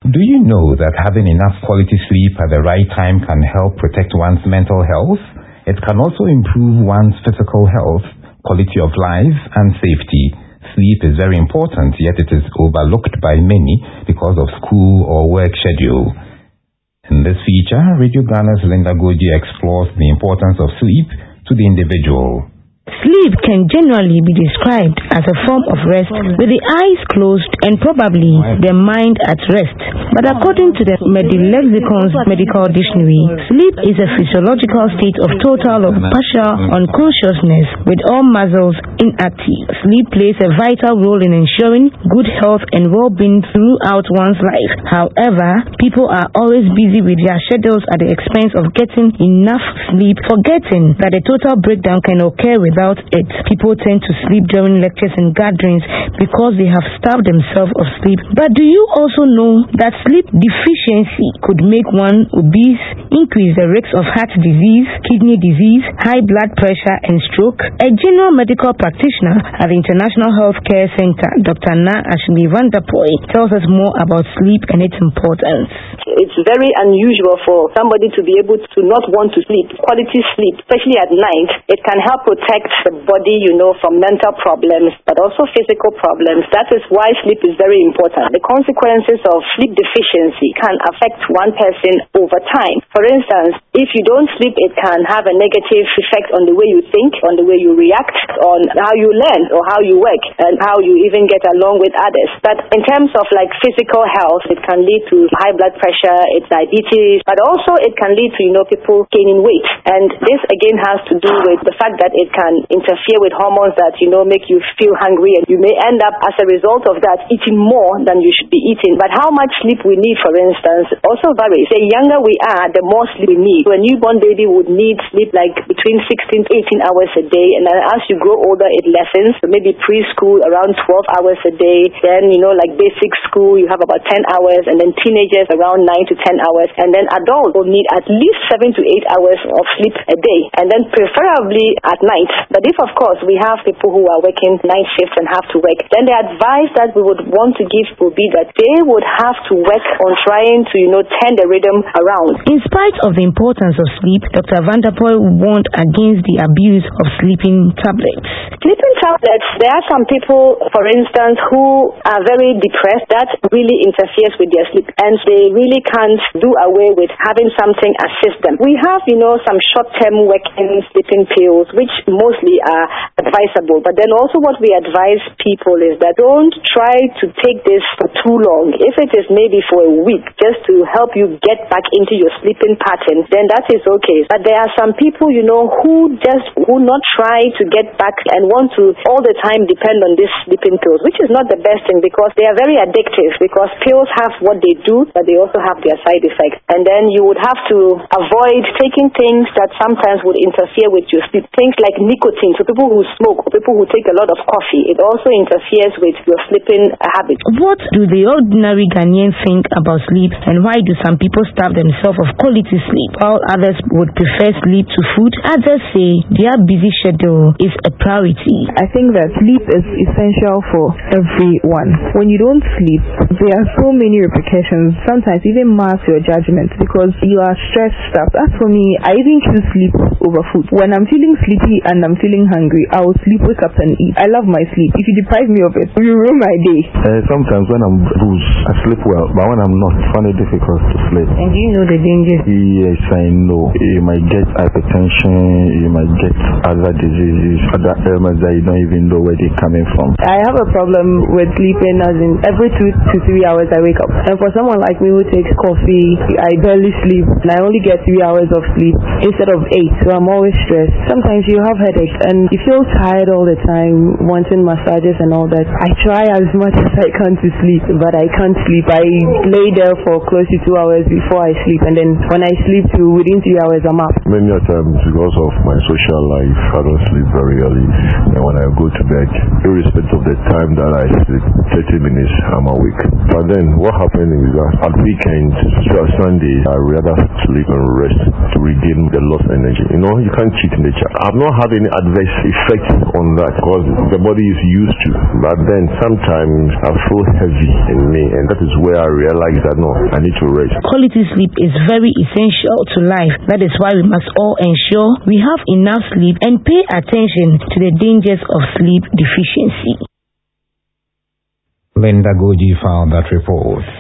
Do you know that having enough quality sleep at the right time can help protect one's mental health? It can also improve one's physical health, quality of life, and safety. Sleep is very important, yet it is overlooked by many because of school or work schedule. In this feature, Radio Ghana's Linda Goji explores the importance of sleep to the individual. Sleep can generally be described as a form of rest with the eyes closed and probably the mind at rest. But according to the Medilexicon's medical dictionary, sleep is a physiological state of total or partial unconsciousness with all muscles inactive. Sleep plays a vital role in ensuring good health and well-being throughout one's life. However, people are always busy with their schedules at the expense of getting enough sleep, forgetting that a total breakdown can occur without it. People tend to sleep during lectures and gatherings because they have starved themselves of sleep. But do you also know that sleep deficiency could make one obese, increase the risk of heart disease, kidney disease, high blood pressure, and stroke? A general medical practitioner at the International Healthcare Center, Dr. Na Ashley Vanderpoy, tells us more about sleep and its importance. It's very unusual for somebody to be able to not want to sleep. Quality sleep, especially at night, it can help protect the body, from mental problems, but also physical problems. That is why sleep is very important. The consequences of sleep deficiency can affect one person over time. For instance, if you don't sleep, it can have a negative effect on the way you think, on the way you react, on how you learn or how you work, and how you even get along with others. But in terms of physical health, it can lead to high blood pressure, it's diabetes, but also it can lead to, people gaining weight. And this again has to do with the fact that it can interfere with hormones that, make you feel hungry, and you may end up, as a result of that, eating more than you should be eating. But how much sleep we need, for instance, also varies. The younger we are, the more sleep we need. So a newborn baby would need sleep between 16 to 18 hours a day, and then as you grow older, it lessens. So maybe preschool, around 12 hours a day. Then, basic school, you have about 10 hours, and then teenagers around 9 to 10 hours, and then adults will need at least 7 to 8 hours of sleep a day, and then preferably at night. But if, of course, we have people who are working night shifts and have to work, then the advice that we would want to give would be that they would have to work on trying to, turn the rhythm around. In spite of the importance of sleep, Dr. Vanderpoy warned against the abuse of sleeping tablets. Sleeping tablets, there are some people, for instance, who are very depressed. That really interferes with their sleep, and they really can't do away with having something assist them. We have, some short-term working sleeping pills, which mostly are advisable. But then also what we advise people is that don't try to take this for too long. If it is maybe for a week, just to help you get back into your sleeping pattern, then that is okay. But there are some people, who just will not try to get back and want to all the time depend on these sleeping pills, which is not the best thing, because they are very addictive, because pills have what they do, but they also have their side effects. And then you would have to avoid taking things that sometimes would interfere with your sleep. Things like nicotine. So people who smoke, or people who take a lot of coffee, it also interferes with your sleeping habits. What do the ordinary Ghanaian think about sleep, and why do some people starve themselves of quality sleep, while others would prefer sleep to food? Others say their busy schedule is a priority. I think that sleep is essential for everyone. When you don't sleep, there are so many repercussions, sometimes even marks your judgment, because you are stressed out. As for me, I even choose sleep over food. When I'm feeling sleepy and I'm feeling hungry, I will sleep, wake up and eat. I love my sleep. If you deprive me of it, you ruin my day. Sometimes when I'm loose, I sleep well, but when I'm not, I find it difficult to sleep. And do you know the dangers? Yes, I know. You might get hypertension, you might get other diseases, other ailments that you don't even know where they're coming from. I have a problem with sleeping, as in every 2 to 3 hours I wake up. And for someone like me who takes coffee, I barely sleep, and I only get 3 hours of sleep instead of 8, so I'm always stressed. Sometimes you have headaches and you feel tired all the time, wanting massages and all that. I try as much as I can to sleep, but I can't sleep. I lay there for close to 2 hours before I sleep, and then when I sleep within 3 hours I'm up. Many times because of my social life, I don't sleep very early, and when I go to bed, irrespective of the time that I sleep, 30 minutes I'm awake. But then what happens is that at weekends, Sunday, I rather sleep and rest to regain the lost energy. You can't cheat nature. I've not had any adverse effect on that because the body is used to. But then sometimes I feel heavy in me, and that is where I realize that no, I need to rest. Quality sleep is very essential to life. That is why we must all ensure we have enough sleep and pay attention to the dangers of sleep deficiency. Linda Goji found that report.